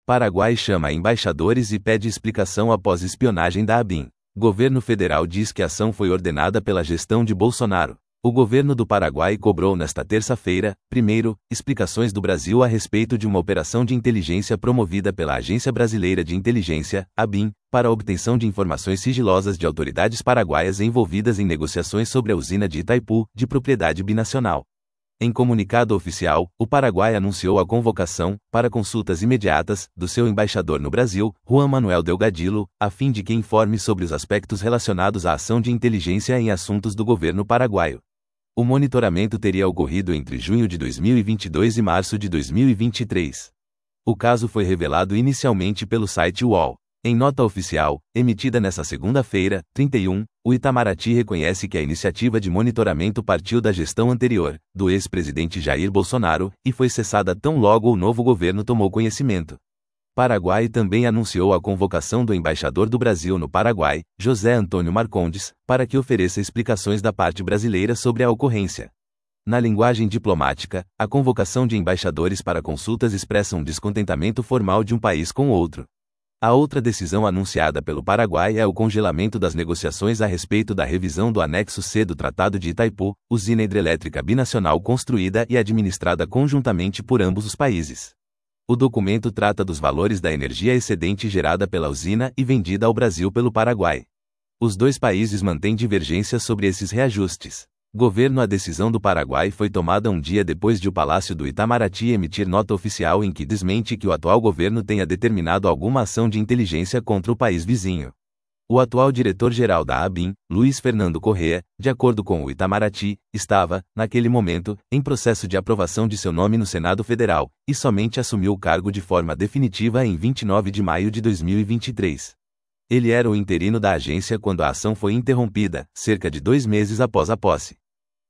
Paraguai chama embaixadores e pede explicação após espionagem da ABIN. Governo federal diz que a ação foi ordenada pela gestão de Bolsonaro. O governo do Paraguai cobrou nesta terça-feira, explicações do Brasil a respeito de uma operação de inteligência promovida pela Agência Brasileira de Inteligência, ABIN, para a obtenção de informações sigilosas de autoridades paraguaias envolvidas em negociações sobre a usina de Itaipu, de propriedade binacional. Em comunicado oficial, o Paraguai anunciou a convocação, para consultas imediatas, do seu embaixador no Brasil, Juan Manuel Delgadillo, a fim de que informe sobre os aspectos relacionados à ação de inteligência em assuntos do governo paraguaio. O monitoramento teria ocorrido entre junho de 2022 e março de 2023. O caso foi revelado inicialmente pelo site UOL. Em nota oficial, emitida nesta segunda-feira, 31, o Itamaraty reconhece que a iniciativa de monitoramento partiu da gestão anterior, do ex-presidente Jair Bolsonaro, e foi cessada tão logo o novo governo tomou conhecimento. Paraguai também anunciou a convocação do embaixador do Brasil no Paraguai, José Antônio Marcondes, para que ofereça explicações da parte brasileira sobre a ocorrência. Na linguagem diplomática, a convocação de embaixadores para consultas expressa um descontentamento formal de um país com outro. A outra decisão anunciada pelo Paraguai é o congelamento das negociações a respeito da revisão do anexo C do Tratado de Itaipu, usina hidrelétrica binacional construída e administrada conjuntamente por ambos os países. O documento trata dos valores da energia excedente gerada pela usina e vendida ao Brasil pelo Paraguai. Os dois países mantêm divergências sobre esses reajustes. A decisão do Paraguai foi tomada um dia depois de o Palácio do Itamaraty emitir nota oficial em que desmente que o atual governo tenha determinado alguma ação de inteligência contra o país vizinho. O atual diretor-geral da ABIN, Luiz Fernando Correa, de acordo com o Itamaraty, estava, naquele momento, em processo de aprovação de seu nome no Senado Federal, e somente assumiu o cargo de forma definitiva em 29 de maio de 2023. Ele era o interino da agência quando a ação foi interrompida, cerca de 2 meses após a posse.